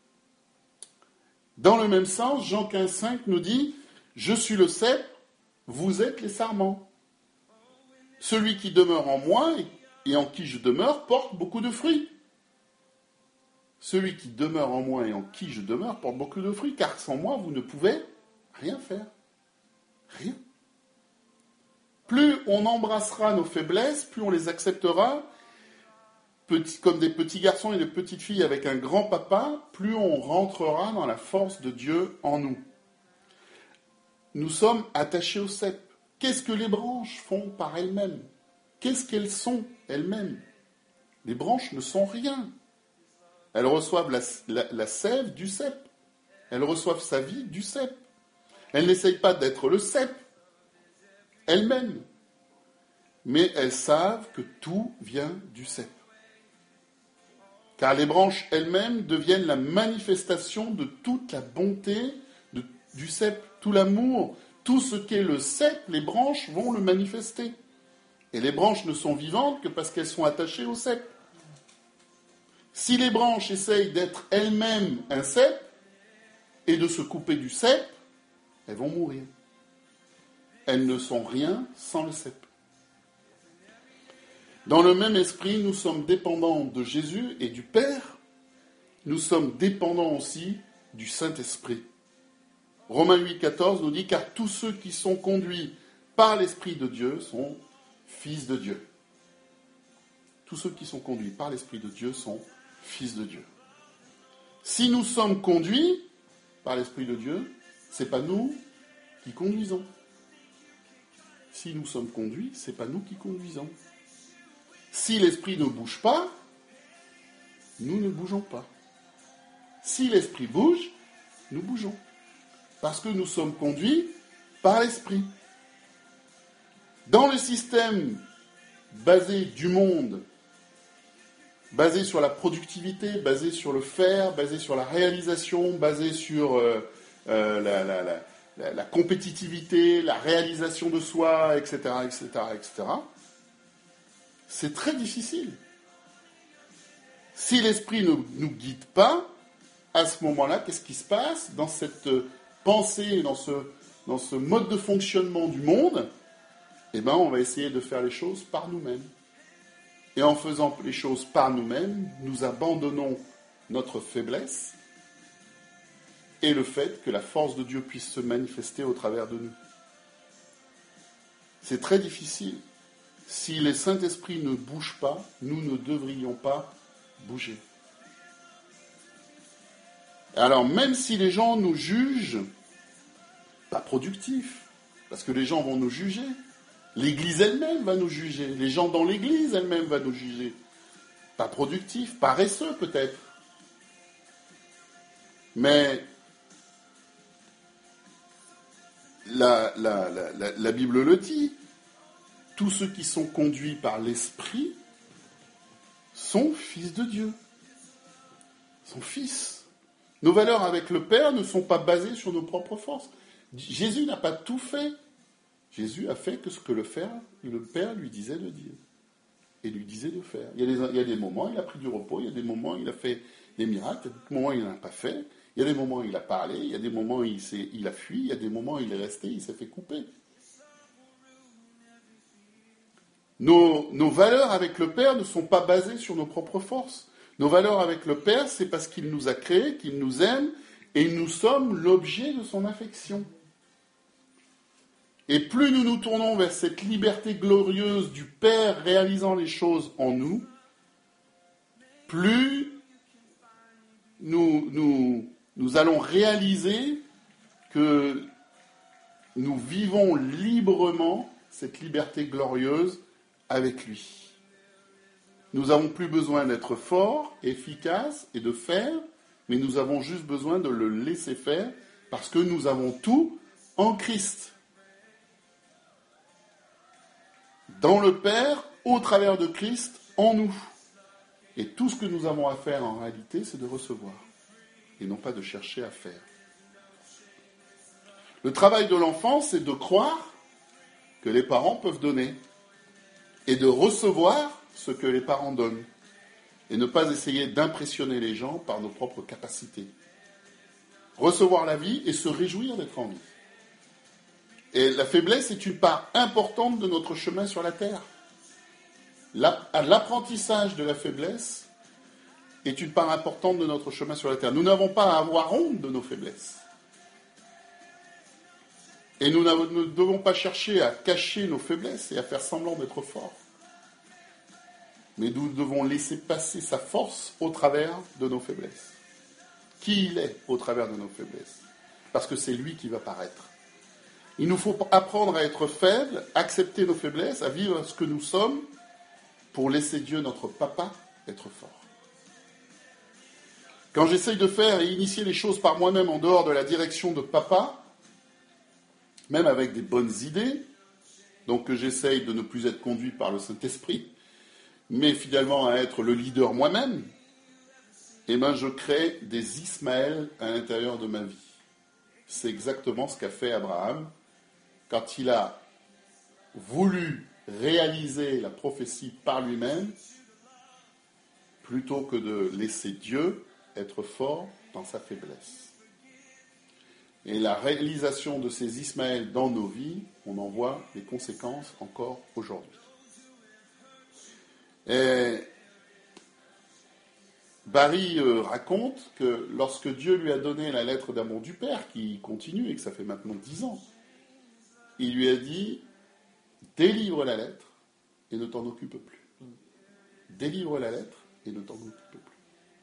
Dans le même sens, Jean 15,5 nous dit « Je suis le cep, vous êtes les sarments. Celui qui demeure en moi et en qui je demeure porte beaucoup de fruits. Celui qui demeure en moi et en qui je demeure porte beaucoup de fruits, car sans moi, vous ne pouvez rien faire. Rien. Plus on embrassera nos faiblesses, plus on les acceptera, comme des petits garçons et des petites filles avec un grand papa, plus on rentrera dans la force de Dieu en nous. Nous sommes attachés au cep. Qu'est-ce que les branches font par elles-mêmes? Qu'est-ce qu'elles sont elles-mêmes? Les branches ne sont rien. Elles reçoivent la sève du cep. Elles reçoivent sa vie du cep. Elles n'essayent pas d'être le cep elles-mêmes. Mais elles savent que tout vient du cep. Car les branches elles-mêmes deviennent la manifestation de toute la bonté du cep, tout l'amour, tout ce qu'est le cep, les branches vont le manifester. Et les branches ne sont vivantes que parce qu'elles sont attachées au cep. Si les branches essayent d'être elles-mêmes un cep et de se couper du cep, elles vont mourir. Elles ne sont rien sans le cep. Dans le même esprit, nous sommes dépendants de Jésus et du Père. Nous sommes dépendants aussi du Saint-Esprit. Romains 8,14 nous dit « Car tous ceux qui sont conduits par l'Esprit de Dieu sont fils de Dieu. » Tous ceux qui sont conduits par l'Esprit de Dieu sont fils de Dieu. Si nous sommes conduits par l'Esprit de Dieu, ce n'est pas nous qui conduisons. Si nous sommes conduits, ce n'est pas nous qui conduisons. Si l'Esprit ne bouge pas, nous ne bougeons pas. Si l'Esprit bouge, nous bougeons. Parce que nous sommes conduits par l'Esprit. Dans le système basé du monde, basé sur la productivité, basé sur le faire, basé sur la réalisation, basé sur la compétitivité, la réalisation de soi, etc., etc., etc., c'est très difficile. Si l'Esprit ne nous guide pas, à ce moment-là, qu'est-ce qui se passe dans cette pensée, dans ce mode de fonctionnement du monde? Eh bien, on va essayer de faire les choses par nous-mêmes. Et en faisant les choses par nous-mêmes, nous abandonnons notre faiblesse et le fait que la force de Dieu puisse se manifester au travers de nous. C'est très difficile. Si le Saint-Esprit ne bouge pas, nous ne devrions pas bouger. Alors, même si les gens nous jugent pas productifs, parce que les gens vont nous juger, l'Église elle-même va nous juger, les gens dans l'Église elle-même vont nous juger, pas productifs, paresseux peut-être. Mais la Bible le dit, tous ceux qui sont conduits par l'Esprit sont fils de Dieu, sont fils. Nos valeurs avec le Père ne sont pas basées sur nos propres forces. Jésus n'a pas tout fait. Jésus a fait que ce que le Père lui disait de dire et lui disait de faire. Il y a des moments, il a pris du repos, il y a des moments, il a fait des miracles, il y a des moments, il n'en a pas fait, il y a des moments, il a parlé, il y a des moments, il a fui, il y a des moments, il est resté, il s'est fait couper. Nos valeurs avec le Père ne sont pas basées sur nos propres forces. Nos valeurs avec le Père, c'est parce qu'il nous a créés, qu'il nous aime, et nous sommes l'objet de son affection. Et plus nous nous tournons vers cette liberté glorieuse du Père réalisant les choses en nous, plus nous allons réaliser que nous vivons librement cette liberté glorieuse avec lui. Nous n'avons plus besoin d'être forts, efficaces et de faire, mais nous avons juste besoin de le laisser faire parce que nous avons tout en Christ. Dans le Père, au travers de Christ, en nous. Et tout ce que nous avons à faire en réalité, c'est de recevoir et non pas de chercher à faire. Le travail de l'enfant, c'est de croire que les parents peuvent donner et de recevoir ce que les parents donnent et ne pas essayer d'impressionner les gens par nos propres capacités. Recevoir la vie et se réjouir d'être en vie. Et la faiblesse est une part importante de notre chemin sur la terre. L'apprentissage de la faiblesse est une part importante de notre chemin sur la terre. Nous n'avons pas à avoir honte de nos faiblesses. Et nous ne devons pas chercher à cacher nos faiblesses et à faire semblant d'être forts. Mais nous devons laisser passer sa force au travers de nos faiblesses. Qui il est au travers de nos faiblesses? Parce que c'est lui qui va paraître. Il nous faut apprendre à être faibles, accepter nos faiblesses, à vivre ce que nous sommes, pour laisser Dieu, notre papa, être fort. Quand j'essaye de faire et initier les choses par moi-même en dehors de la direction de papa, même avec des bonnes idées, donc que j'essaye de ne plus être conduit par le Saint-Esprit, mais finalement à être le leader moi-même, eh bien je crée des Ismaël à l'intérieur de ma vie. C'est exactement ce qu'a fait Abraham quand il a voulu réaliser la prophétie par lui-même, plutôt que de laisser Dieu être fort dans sa faiblesse. Et la réalisation de ces Ismaël dans nos vies, on en voit les conséquences encore aujourd'hui. Et Barry raconte que lorsque Dieu lui a donné la lettre d'amour du Père, qui continue et que ça fait maintenant 10 ans, il lui a dit « Délivre la lettre et ne t'en occupe plus. Délivre la lettre et ne t'en occupe plus.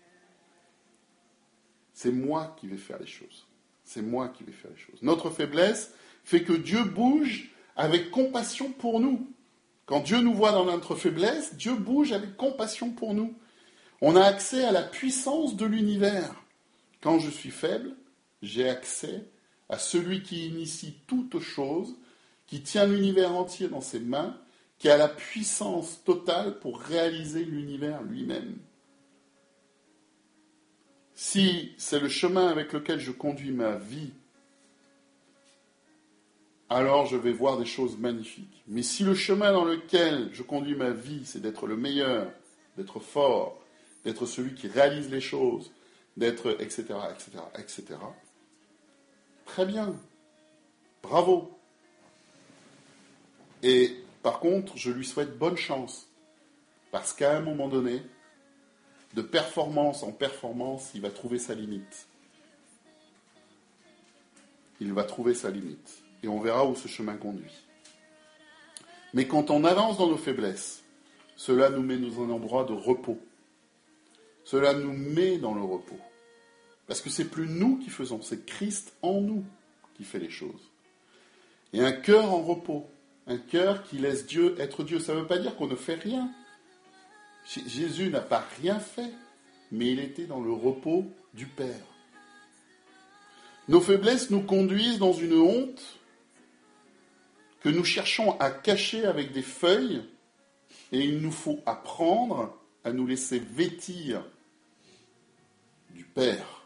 C'est moi qui vais faire les choses. C'est moi qui vais faire les choses. Notre faiblesse fait que Dieu bouge avec compassion pour nous. Quand Dieu nous voit dans notre faiblesse, Dieu bouge avec compassion pour nous. On a accès à la puissance de l'univers. Quand je suis faible, j'ai accès à celui qui initie toutes choses, qui tient l'univers entier dans ses mains, qui a la puissance totale pour réaliser l'univers lui-même. Si c'est le chemin avec lequel je conduis ma vie, alors je vais voir des choses magnifiques. Mais si le chemin dans lequel je conduis ma vie, c'est d'être le meilleur, d'être fort, d'être celui qui réalise les choses, d'être etc., etc., etc., très bien, bravo. Et par contre, je lui souhaite bonne chance, parce qu'à un moment donné, de performance en performance, il va trouver sa limite. Il va trouver sa limite. Et on verra où ce chemin conduit. Mais quand on avance dans nos faiblesses, cela nous met dans un endroit de repos. Cela nous met dans le repos. Parce que c'est plus nous qui faisons, c'est Christ en nous qui fait les choses. Et un cœur en repos, un cœur qui laisse Dieu être Dieu, ça ne veut pas dire qu'on ne fait rien. Jésus n'a pas rien fait, mais il était dans le repos du Père. Nos faiblesses nous conduisent dans une honte que nous cherchons à cacher avec des feuilles, et il nous faut apprendre à nous laisser vêtir du Père.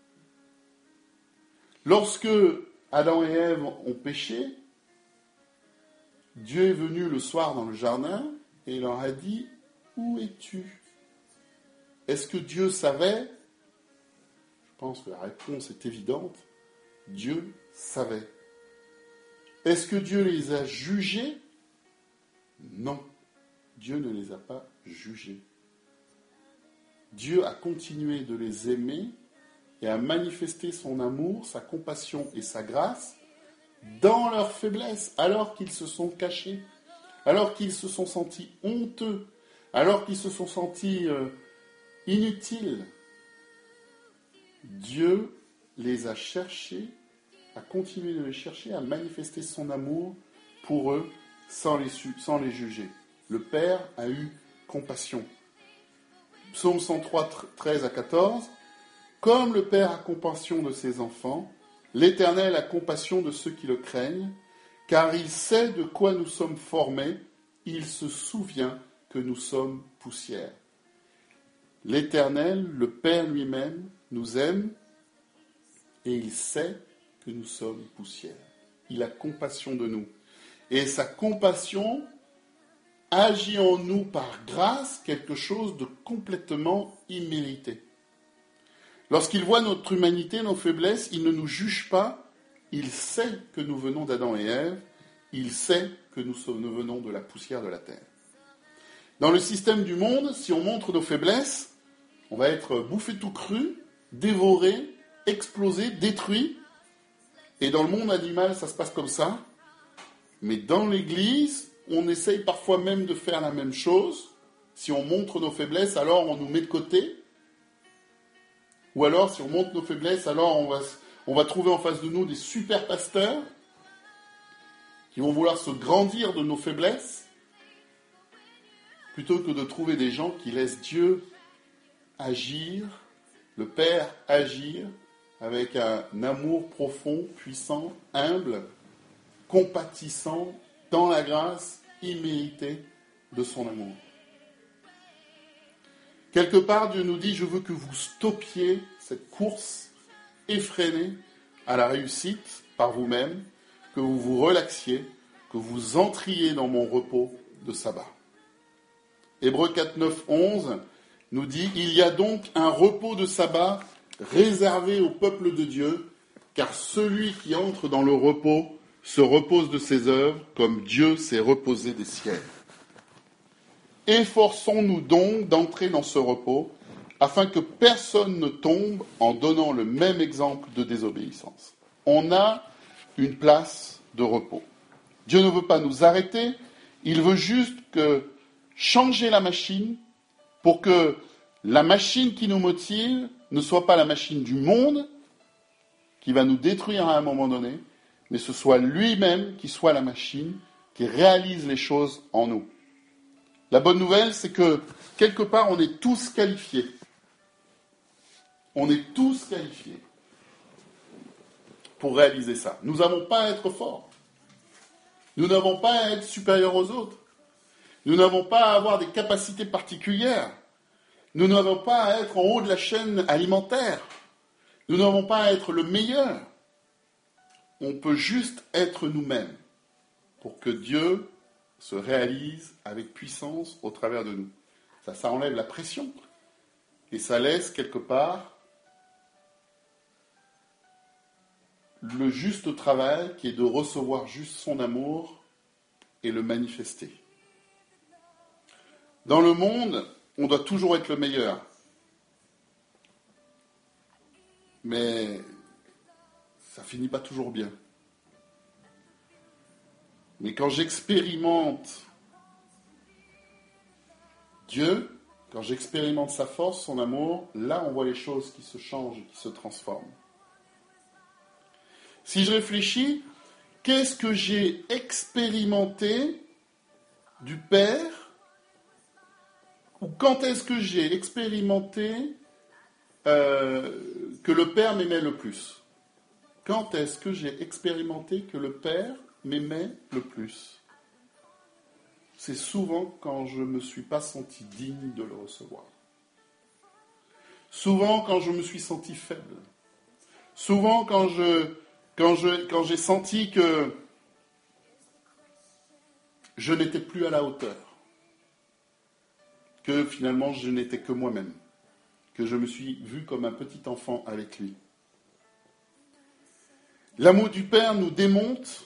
Lorsque Adam et Ève ont péché, Dieu est venu le soir dans le jardin et il leur a dit « Où es-tu » Est-ce que Dieu savait? Je pense que la réponse est évidente. Dieu savait. Est-ce que Dieu les a jugés? Non. Dieu ne les a pas jugés. Dieu a continué de les aimer et a manifesté son amour, sa compassion et sa grâce dans leur faiblesse, alors qu'ils se sont cachés, alors qu'ils se sont sentis honteux, alors qu'ils se sont sentis inutiles. Dieu les a cherchés, a continué de les chercher, à manifester son amour pour eux sans les juger. Le Père a eu compassion. Psaume 103, 13 à 14. Comme le Père a compassion de ses enfants, l'Éternel a compassion de ceux qui le craignent, car il sait de quoi nous sommes formés, il se souvient que nous sommes poussière. L'Éternel, le Père lui-même, nous aime et il sait que nous sommes poussière. Il a compassion de nous. et sa compassion agit en nous par grâce quelque chose de complètement immérité. Lorsqu'il voit notre humanité, nos faiblesses, il ne nous juge pas, il sait que nous venons d'Adam et Ève, il sait que nous venons de la poussière de la terre. Dans le système du monde, si on montre nos faiblesses, on va être bouffé tout cru, dévoré, explosé, détruit. Et dans le monde animal, ça se passe comme ça. Mais dans l'Église, on essaye parfois même de faire la même chose. Si on montre nos faiblesses, alors on nous met de côté. Ou alors, si on montre nos faiblesses, alors on va trouver en face de nous des super pasteurs qui vont vouloir se grandir de nos faiblesses, plutôt que de trouver des gens qui laissent Dieu agir, le Père agir, avec un amour profond, puissant, humble, compatissant, dans la grâce imméritée de son amour. Quelque part, Dieu nous dit, je veux que vous stoppiez cette course effrénée à la réussite par vous-même, que vous vous relaxiez, que vous entriez dans mon repos de sabbat. Hébreux 4, 9, 11 nous dit, il y a donc un repos de sabbat réservé au peuple de Dieu, car celui qui entre dans le repos se repose de ses œuvres, comme Dieu s'est reposé des siennes. Efforçons-nous donc d'entrer dans ce repos, afin que personne ne tombe en donnant le même exemple de désobéissance. On a une place de repos. Dieu ne veut pas nous arrêter, il veut juste changer la machine pour que la machine qui nous motive ne soit pas la machine du monde qui va nous détruire à un moment donné, mais ce soit lui-même qui soit la machine qui réalise les choses en nous. La bonne nouvelle, c'est que quelque part, on est tous qualifiés. On est tous qualifiés pour réaliser ça. Nous n'avons pas à être forts. Nous n'avons pas à être supérieurs aux autres. Nous n'avons pas à avoir des capacités particulières. Nous n'avons pas à être en haut de la chaîne alimentaire. Nous n'avons pas à être le meilleur. On peut juste être nous-mêmes pour que Dieu se réalise avec puissance au travers de nous. Ça enlève la pression et ça laisse quelque part le juste travail qui est de recevoir juste son amour et le manifester. Dans le monde, on doit toujours être le meilleur. Mais ça finit pas toujours bien. Mais quand j'expérimente Dieu, quand j'expérimente sa force, son amour, là on voit les choses qui se changent, qui se transforment. Si je réfléchis, qu'est-ce que j'ai expérimenté du Père, ou quand est-ce que j'ai expérimenté que le Père m'aimait le plus? Quand est-ce que j'ai expérimenté que le Père m'aimait le plus? C'est souvent quand je ne me suis pas senti digne de le recevoir. Souvent quand je me suis senti faible. Souvent quand j'ai senti que je n'étais plus à la hauteur. Que finalement je n'étais que moi-même. Que je me suis vu comme un petit enfant avec lui. L'amour du Père nous démonte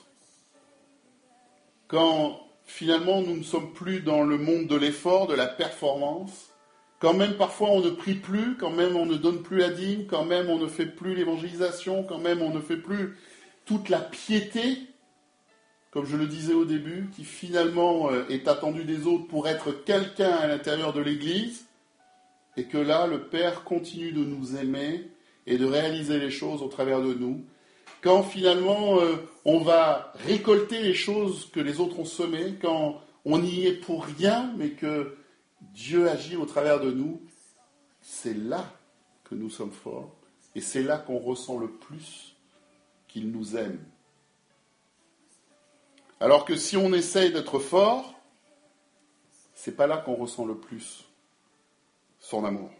quand finalement nous ne sommes plus dans le monde de l'effort, de la performance, quand même parfois on ne prie plus, quand même on ne donne plus la dîme, quand même on ne fait plus l'évangélisation, quand même on ne fait plus toute la piété, comme je le disais au début, qui finalement est attendue des autres pour être quelqu'un à l'intérieur de l'Église, et que là le Père continue de nous aimer et de réaliser les choses au travers de nous, quand finalement on va récolter les choses que les autres ont semées, quand on n'y est pour rien, mais que Dieu agit au travers de nous, c'est là que nous sommes forts, et c'est là qu'on ressent le plus qu'il nous aime. Alors que si on essaye d'être fort, c'est pas là qu'on ressent le plus son amour.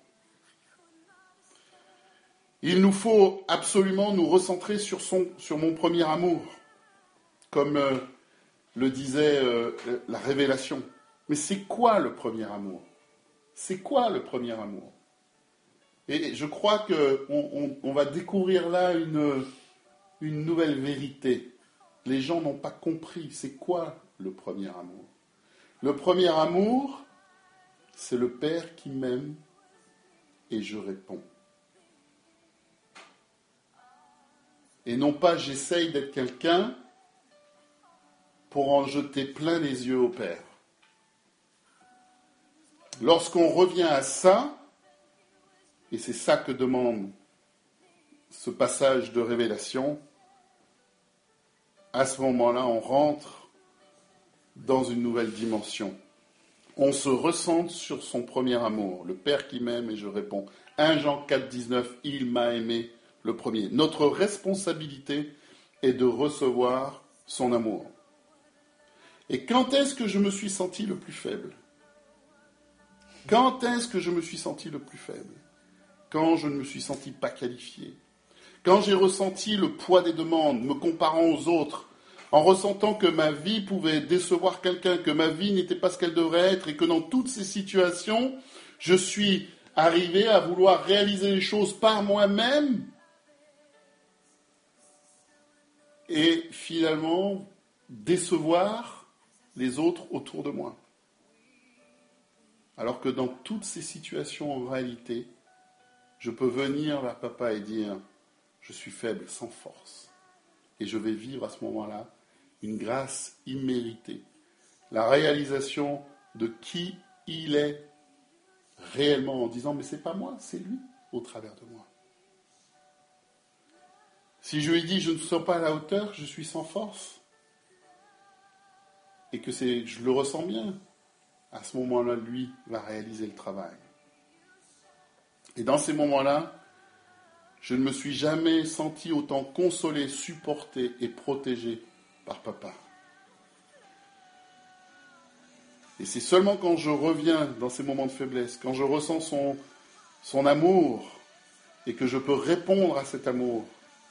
Il nous faut absolument nous recentrer sur mon premier amour, comme le disait, la révélation. Mais c'est quoi le premier amour? C'est quoi le premier amour? Et je crois qu'on va découvrir là une nouvelle vérité. Les gens n'ont pas compris. C'est quoi le premier amour? Le premier amour, c'est le Père qui m'aime et je réponds. Et non pas j'essaye d'être quelqu'un pour en jeter plein les yeux au Père. Lorsqu'on revient à ça, et c'est ça que demande ce passage de révélation, à ce moment-là, on rentre dans une nouvelle dimension. On se recentre sur son premier amour, le Père qui m'aime et je réponds. 1 Jean 4, 19, il m'a aimé le premier. Notre responsabilité est de recevoir son amour. Et quand est-ce que je me suis senti le plus faible? Quand est-ce que je me suis senti le plus faible? Quand je ne me suis senti pas qualifié. Quand j'ai ressenti le poids des demandes, me comparant aux autres, en ressentant que ma vie pouvait décevoir quelqu'un, que ma vie n'était pas ce qu'elle devrait être, et que dans toutes ces situations, je suis arrivé à vouloir réaliser les choses par moi-même, et finalement décevoir les autres autour de moi. Alors que dans toutes ces situations, en réalité, je peux venir vers papa et dire « Je suis faible, sans force ». Et je vais vivre à ce moment-là une grâce imméritée. La réalisation de qui il est réellement en disant « Mais c'est pas moi, c'est lui au travers de moi ». Si je lui dis « Je ne suis pas à la hauteur, je suis sans force », et que je le ressens bien, à ce moment-là, lui va réaliser le travail. Et dans ces moments-là, je ne me suis jamais senti autant consolé, supporté et protégé par papa. Et c'est seulement quand je reviens dans ces moments de faiblesse, quand je ressens son amour et que je peux répondre à cet amour,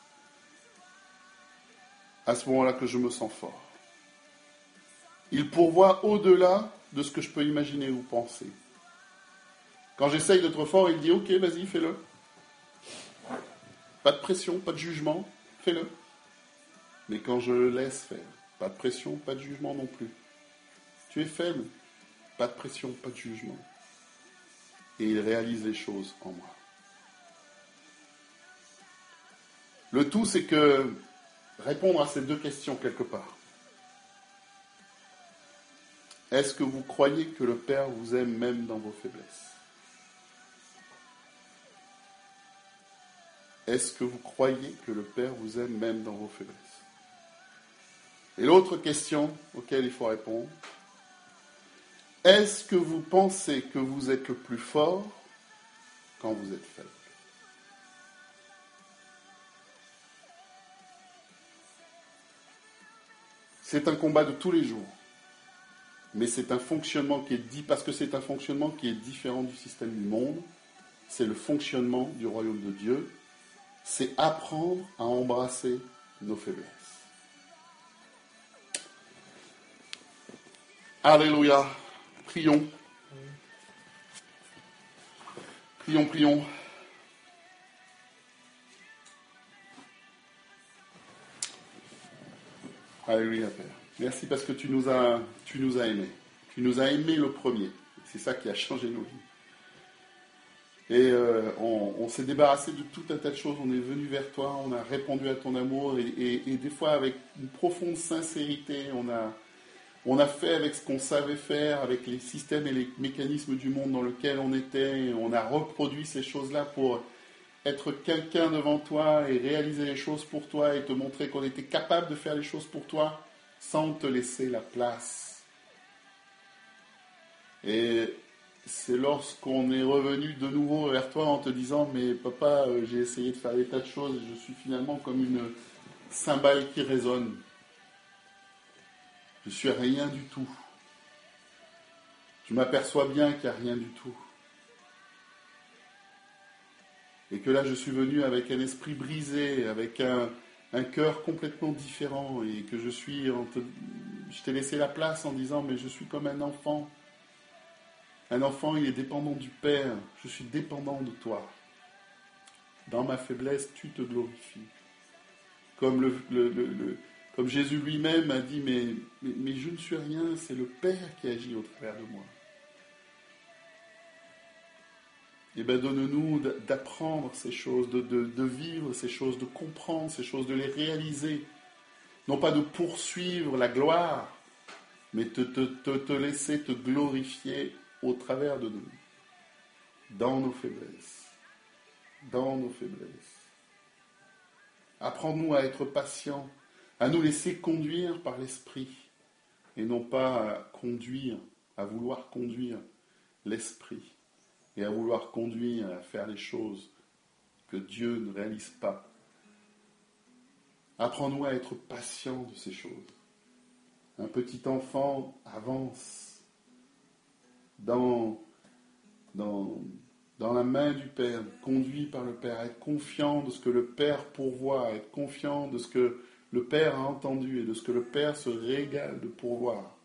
à ce moment-là que je me sens fort. Il pourvoit au-delà de ce que je peux imaginer ou penser. Quand j'essaye d'être fort, il dit « Ok, vas-y, fais-le. Pas de pression, pas de jugement, fais-le. » Mais quand je le laisse faire, pas de pression, pas de jugement non plus. Tu es faible, pas de pression, pas de jugement. Et il réalise les choses en moi. Le tout, c'est que répondre à ces deux questions quelque part. Est-ce que vous croyez que le Père vous aime même dans vos faiblesses? Est-ce que vous croyez que le Père vous aime même dans vos faiblesses? Et l'autre question auquel il faut répondre, est-ce que vous pensez que vous êtes le plus fort quand vous êtes faible? C'est un combat de tous les jours. Mais c'est un fonctionnement qui est dit, parce que c'est un fonctionnement qui est différent du système du monde. C'est le fonctionnement du royaume de Dieu. C'est apprendre à embrasser nos faiblesses. Alléluia. Prions. Prions, prions. Alléluia, Père. Merci parce que tu nous as aimés. Tu nous as aimés le premier. C'est ça qui a changé nos vies. Et on s'est débarrassé de tout un tas de choses. On est venu vers toi, on a répondu à ton amour et des fois avec une profonde sincérité, on a fait avec ce qu'on savait faire, avec les systèmes et les mécanismes du monde dans lequel on était. On a reproduit ces choses-là pour être quelqu'un devant toi et réaliser les choses pour toi et te montrer qu'on était capable de faire les choses pour toi sans te laisser la place. Et c'est lorsqu'on est revenu de nouveau vers toi en te disant « Mais papa, j'ai essayé de faire des tas de choses et je suis finalement comme une cymbale qui résonne. Je suis rien du tout. Je m'aperçois bien qu'il n'y a rien du tout. Et que là, je suis venu avec un esprit brisé, avec un cœur complètement différent et que je suis je t'ai laissé la place en disant, mais je suis comme un enfant. Un enfant, il est dépendant du Père. Je suis dépendant de toi. Dans ma faiblesse, tu te glorifies. Comme, comme Jésus lui-même a dit, mais je ne suis rien, c'est le Père qui agit au travers de moi. Eh bien, donne-nous d'apprendre ces choses, de vivre ces choses, de comprendre ces choses, de les réaliser. Non pas de poursuivre la gloire, mais te laisser te glorifier au travers de nous, dans nos faiblesses. Dans nos faiblesses. Apprends-nous à être patients, à nous laisser conduire par l'Esprit, et non pas à vouloir conduire l'Esprit, et à vouloir conduire à faire les choses que Dieu ne réalise pas. Apprends-nous à être patients de ces choses. Un petit enfant avance dans la main du Père, conduit par le Père, à être confiant de ce que le Père pourvoit, à être confiant de ce que le Père a entendu et de ce que le Père se régale de pourvoir.